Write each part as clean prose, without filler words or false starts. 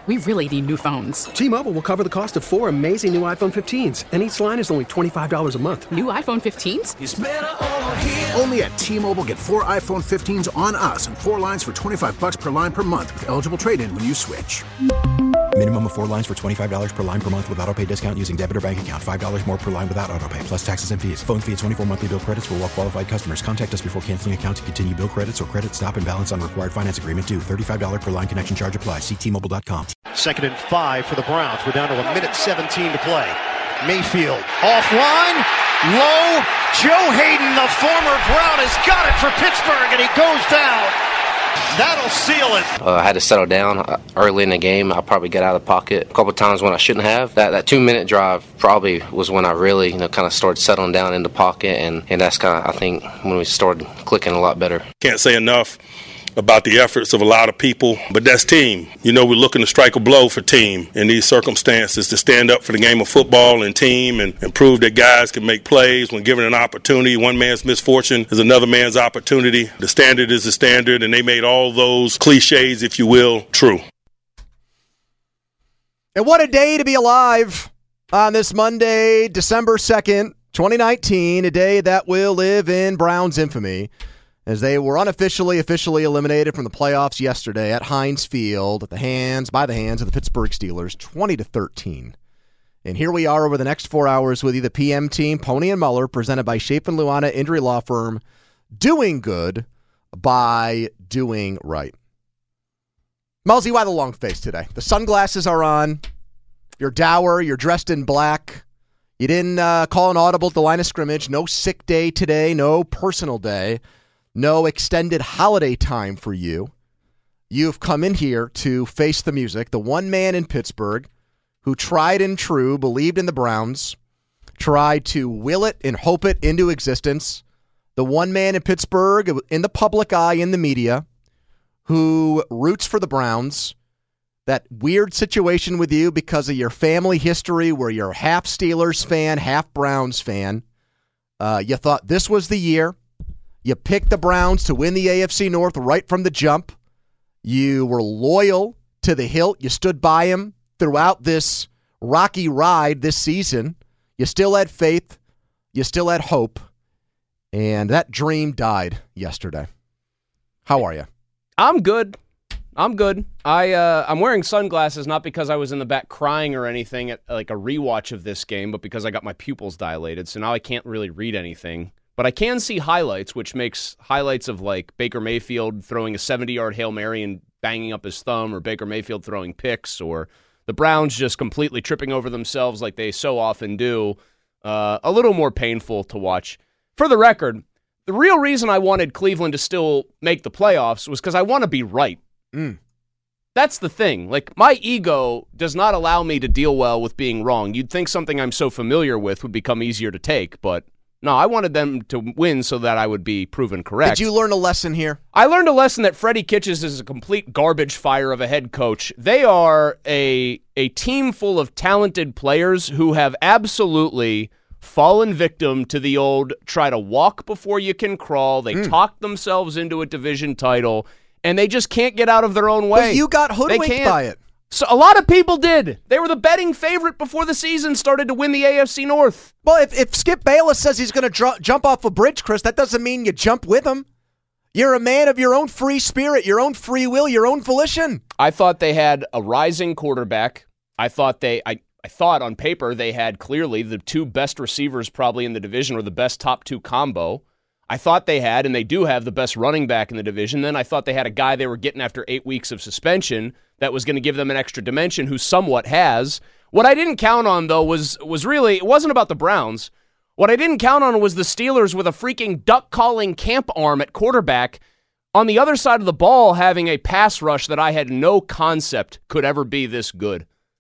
We really need new phones. T-Mobile will cover the cost of 4 amazing new iPhone 15s, and each line is only $25 a month. New iPhone 15s? It's better over here. Only at T-Mobile, get 4 iPhone 15s on us and 4 lines for $25 per line per month with eligible trade-in when you switch. Minimum of 4 lines for $25 per line per month with autopay discount using debit or bank account. $5 more per line without autopay, plus taxes and fees. Phone fee at 24 monthly bill credits for well-qualified customers. Contact us before canceling account to continue bill credits or credit stop and balance on required finance agreement due. $35 per line connection charge applies. See T-Mobile.com. 2nd and 5 for the Browns. We're down to 1:17 to play. Mayfield offline, low. Joe Hayden, the former Brown, has got it for Pittsburgh, and he goes down. That'll seal it. I had to settle down early in the game. I probably got out of the pocket a couple of times when I shouldn't have. That 2-minute drive probably was when I really, kind of started settling down in the pocket, and that's kind of, I think, when we started clicking a lot better. Can't say enough about the efforts of a lot of people, but that's team. We're looking to strike a blow for team in these circumstances, to stand up for the game of football and team and prove that guys can make plays when given an opportunity. One man's misfortune is another man's opportunity. The standard is the standard, and they made all those cliches, if you will, true. And what a day to be alive on this Monday, December 2nd, 2019, a day that will live in Browns infamy, as they were officially eliminated from the playoffs yesterday at Heinz Field by the hands of the Pittsburgh Steelers, 20-13. And here we are over the next 4 hours with you, the PM team, Pony and Muller, presented by Schaefer and Luana Injury Law Firm, doing good by doing right. Mullsy, why the long face today? The sunglasses are on. You're dour. You're dressed in black. You didn't call an audible at the line of scrimmage. No sick day today. No personal day. No extended holiday time for you. You've come in here to face the music. The one man in Pittsburgh who tried and true, believed in the Browns, tried to will it and hope it into existence. The one man in Pittsburgh, in the public eye, in the media, who roots for the Browns. That weird situation with you because of your family history where you're half Steelers fan, half Browns fan. You thought this was the year. You picked the Browns to win the AFC North right from the jump. You were loyal to the hilt. You stood by him throughout this rocky ride this season. You still had faith. You still had hope. And that dream died yesterday. How are you? I'm good. I'm wearing sunglasses not because I was in the back crying or anything at like a rewatch of this game, but because I got my pupils dilated, so now I can't really read anything. But I can see highlights, which makes highlights of like Baker Mayfield throwing a 70-yard Hail Mary and banging up his thumb, or Baker Mayfield throwing picks, or the Browns just completely tripping over themselves like they so often do. A little more painful to watch. For the record, the real reason I wanted Cleveland to still make the playoffs was because I want to be right. That's the thing. Like, my ego does not allow me to deal well with being wrong. You'd think something I'm so familiar with would become easier to take, but no, I wanted them to win so that I would be proven correct. Did you learn a lesson here? I learned a lesson that Freddie Kitchens is a complete garbage fire of a head coach. They are a team full of talented players who have absolutely fallen victim to the old try to walk before you can crawl. They talked themselves into a division title, and they just can't get out of their own way. But you got hoodwinked by it. So a lot of people did. They were the betting favorite before the season started to win the AFC North. Well, if Skip Bayless says he's going to jump off a bridge, Chris, that doesn't mean you jump with him. You're a man of your own free spirit, your own free will, your own volition. I thought they had a rising quarterback. I thought on paper they had clearly the two best receivers probably in the division, or the best top two combo. I thought they had, and they do have, the best running back in the division. Then I thought they had a guy they were getting after 8 weeks of suspension that was going to give them an extra dimension, who somewhat has. What I didn't count on, though, was really, it wasn't about the Browns. What I didn't count on was the Steelers with a freaking duck-calling camp arm at quarterback, on the other side of the ball having a pass rush that I had no concept could ever be this good.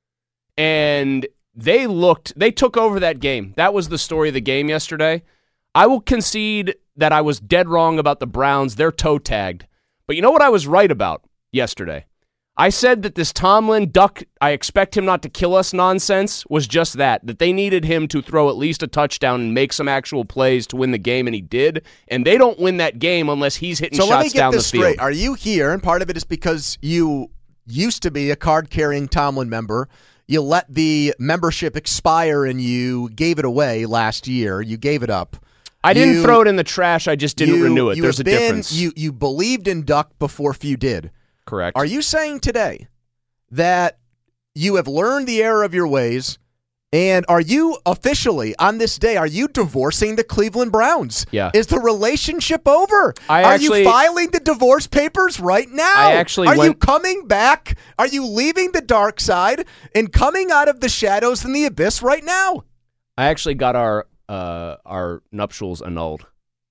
And they took over that game. That was the story of the game yesterday. I will concede that I was dead wrong about the Browns. They're toe-tagged. But you know what I was right about yesterday? I said that this Tomlin duck, I expect him not to kill us nonsense, was just that they needed him to throw at least a touchdown and make some actual plays to win the game, and he did. And they don't win that game unless he's hitting shots down the field. So let me get this straight. Are you here, and part of it is because you used to be a card-carrying Tomlin member. You let the membership expire and you gave it away last year. You gave it up. I didn't throw it in the trash. I just didn't renew it. There's a difference. You believed in Duck before few did. Correct. Are you saying today that you have learned the error of your ways, and are you officially, on this day, are you divorcing the Cleveland Browns? Yeah. Is the relationship over? Are you filing the divorce papers right now? Are you coming back? Are you leaving the dark side and coming out of the shadows and the abyss right now? I actually got our nuptials annulled.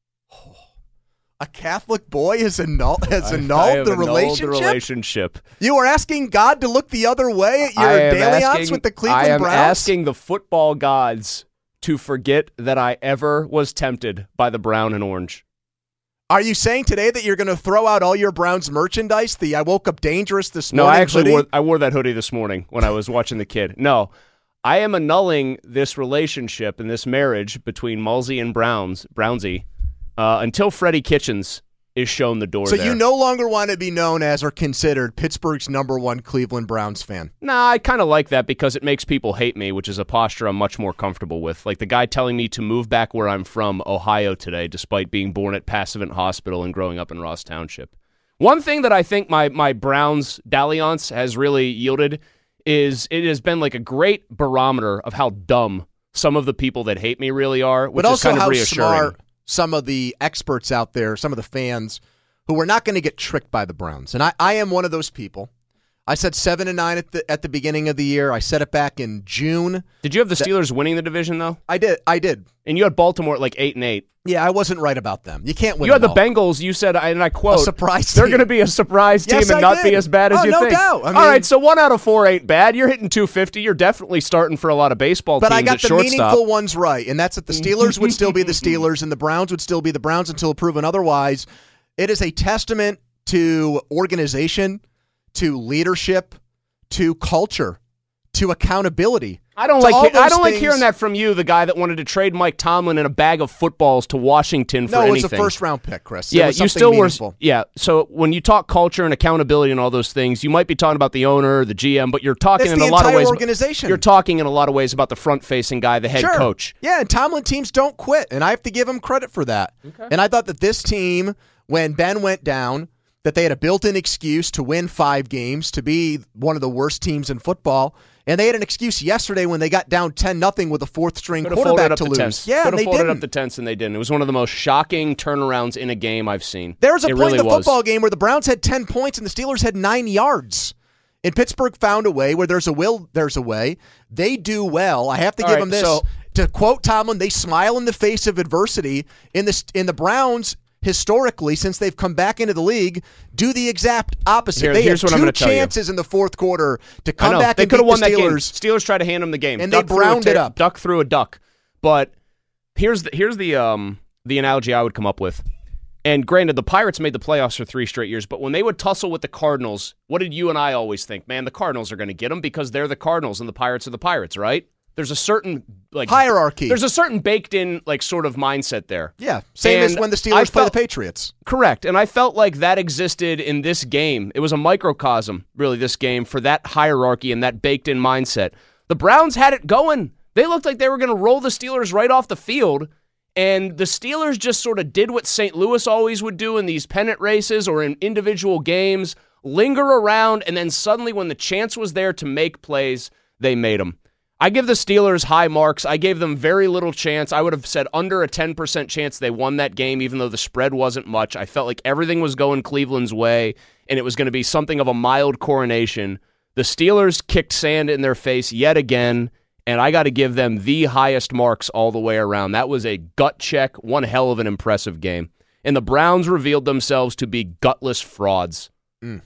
A Catholic boy has annulled the relationship? You are asking God to look the other way at your dalliance with the Cleveland Browns? I am asking the football gods to forget that I ever was tempted by the brown and orange. Are you saying today that you're going to throw out all your Browns merchandise? The I woke up dangerous this morning. No, I actually wore that hoodie this morning when I was watching the kid. No, I am annulling this relationship and this marriage between Mulsey and Brownsy until Freddie Kitchens is shown the door. So there. You no longer want to be known as or considered Pittsburgh's #1 Cleveland Browns fan? Nah, I kind of like that because it makes people hate me, which is a posture I'm much more comfortable with. Like the guy telling me to move back where I'm from, Ohio, today, despite being born at Passivant Hospital and growing up in Ross Township. One thing that I think my Browns dalliance has really yielded is it has been like a great barometer of how dumb some of the people that hate me really are, which is kind of reassuring. Smart some of the experts out there, some of the fans who are not going to get tricked by the Browns. And I am one of those people. I said 7-9 at the beginning of the year. I said it back in June. Did you have the Steelers winning the division, though? I did. And you had Baltimore at like 8-8. Yeah, I wasn't right about them. You can't win. You had the all. Bengals. You said, and I quote, a surprise they're team. going to be a surprise team and not be as bad as you no think. Doubt. All right, so 1 out of 4 ain't bad. You're hitting 250. You're definitely starting for a lot of baseball teams. But I got at the shortstop. meaningful ones right, and that's that the Steelers would still be the Steelers and the Browns would still be the Browns until proven otherwise. It is a testament to organization, to leadership, to culture, to accountability. I don't like hearing that from you, the guy that wanted to trade Mike Tomlin and a bag of footballs to Washington for anything. No, it was a first-round pick, Chris. Yeah, you still were. Yeah, so when you talk culture and accountability and all those things, you might be talking about the owner, the GM, but you're talking in a lot of ways. Organization. You're talking in a lot of ways about the front-facing guy, the head coach. Yeah, and Tomlin teams don't quit, and I have to give him credit for that. Okay. And I thought that this team, when Ben went down, that they had a built-in excuse to win 5 games, to be one of the worst teams in football. And they had an excuse yesterday when they got down 10-0 with a 4th-string quarterback to lose. Yeah, could have folded up the tents, and they didn't. It was one of the most shocking turnarounds in a game I've seen. There was a point in the football game where the Browns had 10 points and the Steelers had 9 yards. And Pittsburgh found a way. Where there's a will, there's a way. They do well. I have to give them this. So, to quote Tomlin, they smile in the face of adversity. In the Browns, historically, since they've come back into the league, do the exact opposite. They had 2 chances in the 4th quarter to come back and beat the Steelers. That game. Steelers tried to hand them the game. And they browned it up. Duck threw a duck. But here's the analogy I would come up with. And granted, the Pirates made the playoffs for 3 straight years, but when they would tussle with the Cardinals, what did you and I always think? Man, the Cardinals are going to get them because they're the Cardinals and the Pirates are the Pirates, right? There's a certain hierarchy. There's a certain baked-in sort of mindset there. Yeah, same as when the Steelers play the Patriots. Correct, and I felt like that existed in this game. It was a microcosm, really, this game, for that hierarchy and that baked-in mindset. The Browns had it going. They looked like they were going to roll the Steelers right off the field, and the Steelers just sort of did what St. Louis always would do in these pennant races or in individual games, linger around, and then suddenly when the chance was there to make plays, they made them. I give the Steelers high marks. I gave them very little chance. I would have said under a 10% chance they won that game, even though the spread wasn't much. I felt like everything was going Cleveland's way, and it was going to be something of a mild coronation. The Steelers kicked sand in their face yet again, and I got to give them the highest marks all the way around. That was a gut check, one hell of an impressive game. And the Browns revealed themselves to be gutless frauds. And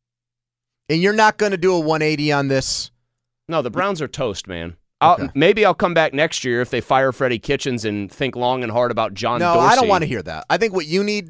you're not going to do a 180 on this? No, the Browns are toast, man. Okay. Maybe I'll come back next year if they fire Freddie Kitchens and think long and hard about John Dorsey. No, I don't want to hear that. I think what you need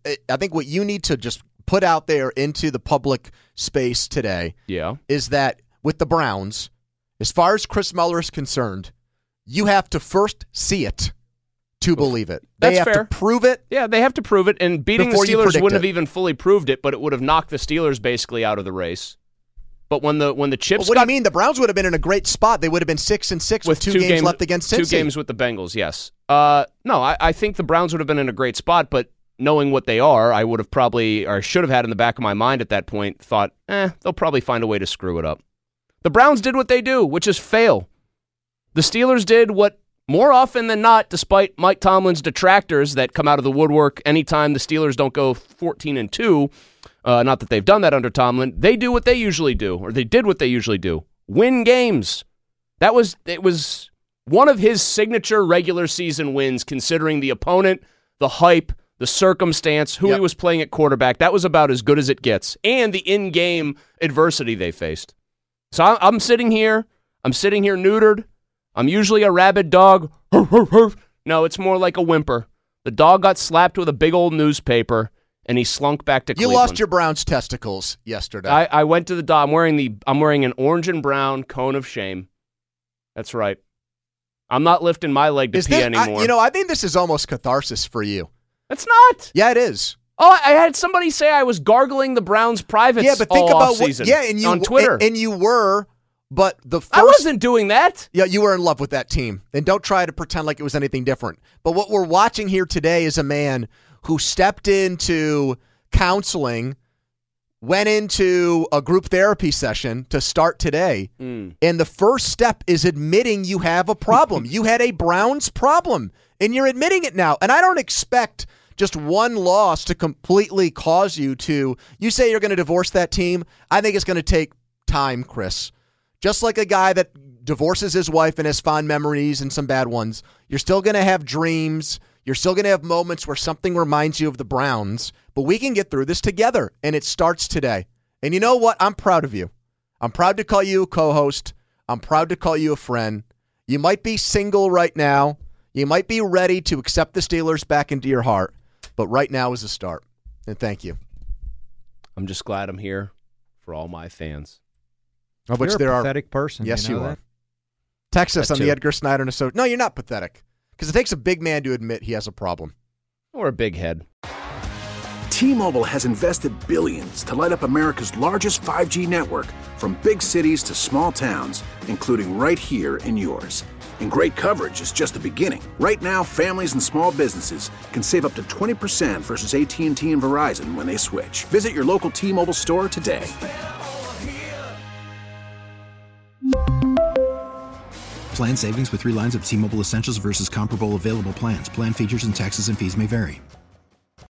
to just put out there into the public space today is that with the Browns, as far as Chris Mueller is concerned, you have to first see it to believe it. They have to prove it. Yeah, they have to prove it, and beating the Steelers wouldn't have even fully proved it, but it would have knocked the Steelers basically out of the race. But when the chips what do you mean? The Browns would have been in a great spot. They would have been 6-6 with two games left against Cincy. 2 games with the Bengals, yes. No, I think the Browns would have been in a great spot, but knowing what they are, I would have probably, or should have had in the back of my mind at that point, thought, they'll probably find a way to screw it up. The Browns did what they do, which is fail. The Steelers did what, more often than not, despite Mike Tomlin's detractors that come out of the woodwork anytime the Steelers don't go 14-2, not that they've done that under Tomlin, they do what they usually do, or they did what they usually do. Win games. It was one of his signature regular season wins, considering the opponent, the hype, the circumstance, who he was playing at quarterback. That was about as good as it gets, and the in-game adversity they faced. So I'm sitting here neutered. I'm usually a rabid dog. No, it's more like a whimper. The dog got slapped with a big old newspaper, and he slunk back to Cleveland. You lost your Browns testicles yesterday. I went to the dog. I'm wearing an orange and brown cone of shame. That's right. I'm not lifting my leg to pee anymore. I think this is almost catharsis for you. It's not. Yeah, it is. Oh, I had somebody say I was gargling the Browns privates but think about offseason on Twitter. And you were, but I wasn't doing that. Yeah, you were in love with that team. And don't try to pretend like it was anything different. But what we're watching here today is a man who stepped into counseling, went into a group therapy session to start today. And the first step is admitting you have a problem. You had a Browns problem, and you're admitting it now. And I don't expect just one loss to completely cause you say you're going to divorce that team. I think it's going to take time, Chris. Just like a guy that divorces his wife and has fond memories and some bad ones, you're still going to have dreams. You're still going to have moments where something reminds you of the Browns, but we can get through this together, and it starts today. And you know what? I'm proud of you. I'm proud to call you a co-host. I'm proud to call you a friend. You might be single right now. You might be ready to accept the Steelers back into your heart, but right now is a start. And thank you. I'm just glad I'm here for all my fans. Of which You're a pathetic person. Yes, you know are. that? Text us That on too. the Edgar Snyder and Associates. No, you're not pathetic. Because it takes a big man to admit he has a problem. Or a big head. T-Mobile has invested billions to light up America's largest 5G network, from big cities to small towns, including right here in yours. And great coverage is just the beginning. Right now, families and small businesses can save up to 20% versus AT&T and Verizon when they switch. Visit your local T-Mobile store today. Plan savings with 3 lines of T-Mobile Essentials versus comparable available plans. Plan features and taxes and fees may vary.